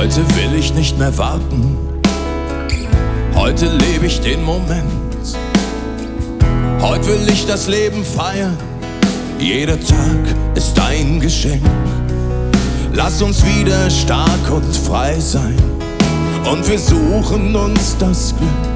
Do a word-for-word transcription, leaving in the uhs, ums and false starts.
Heute will ich nicht mehr warten. Heute lebe ich den Moment. Heute will ich das Leben feiern. Jeder Tag ist ein Geschenk. Lass uns wieder stark und frei sein. Und wir suchen uns das Glück